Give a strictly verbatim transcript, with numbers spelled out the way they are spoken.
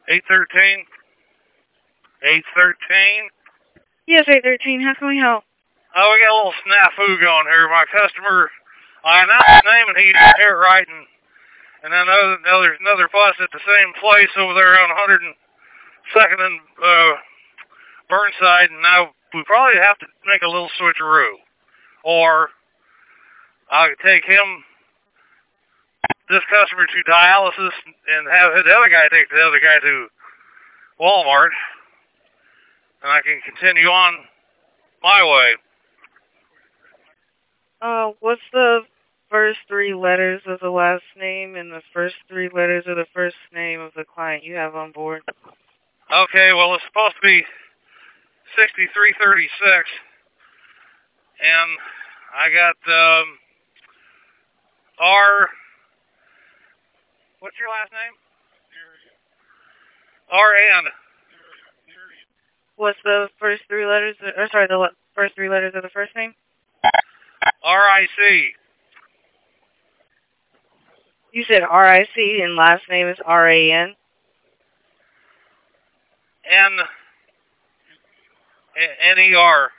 eight thirteen? eight thirteen? Yes, eight thirteen. How can we help? Oh, we got a little snafu going here. My customer, I announced his name and he didn't hear it right, and, and then other, there's another bus at the same place over there on one hundred second and uh, Burnside, and now we probably have to make a little switcheroo. Or I could take him, this customer, to dialysis and have the other guy take the other guy to Walmart, and I can continue on my way. Uh, what's the first three letters of the last name and the first three letters of the first name of the client you have on board? Okay, well, it's supposed to be sixty-three thirty-six, and I got um, R. What's your last name? R N. What's the first three letters? Or sorry, the le- first three letters of the first name? R I C. You said R I C and last name is R A N? N. N E R.